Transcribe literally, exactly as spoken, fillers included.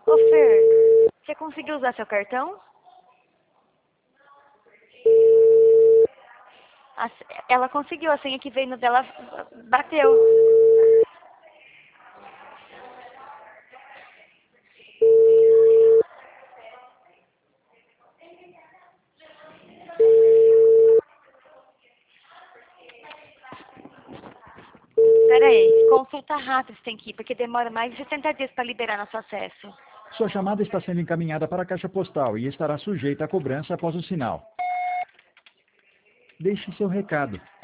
Ô, Fer, você conseguiu usar seu cartão? A se- ela conseguiu, a senha que veio no dela bateu. Pera aí, consulta rápida você tem que ir, porque demora mais de sessenta dias para liberar nosso acesso. Sua chamada está sendo encaminhada para a caixa postal e estará sujeita a cobrança após o sinal. Deixe seu recado.